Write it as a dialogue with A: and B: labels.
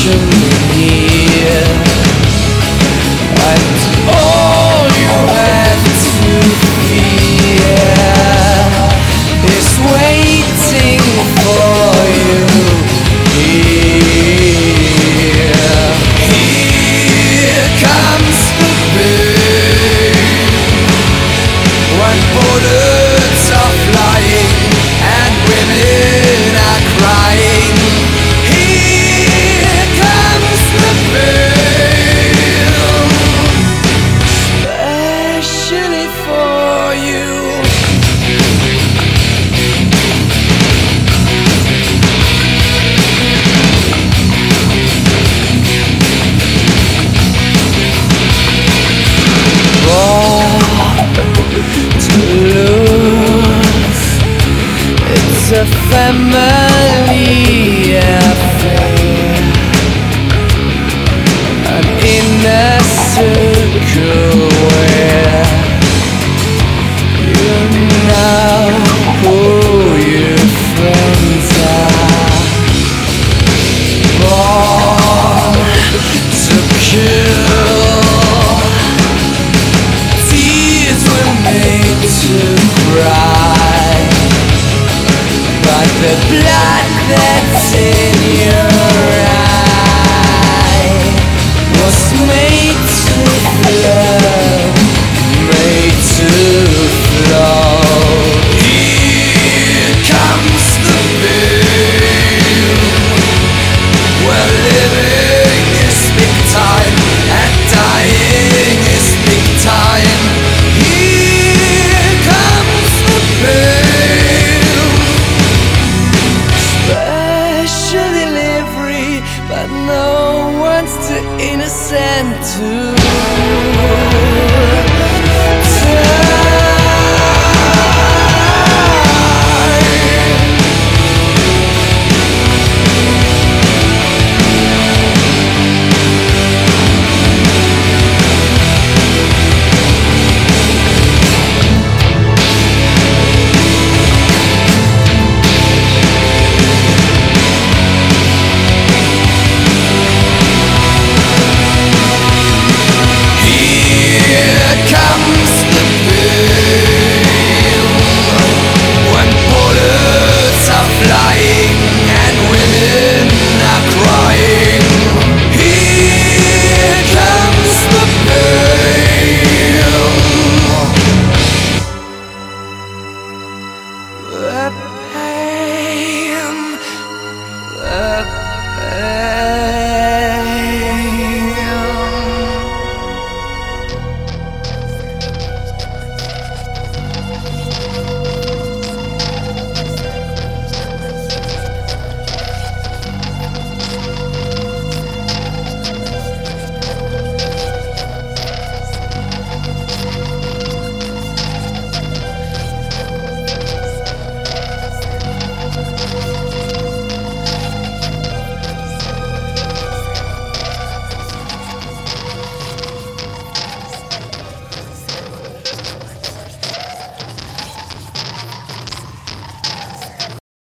A: passion here, and all you have to fear is waiting for you here. Here comes the pain when bullets are flying and women are crying. Here comes the pain, especially for you. To lose, it's a family affair, an inner circle where you know who your friends are. Born to kill, tears were made to cry, but the blood that's in your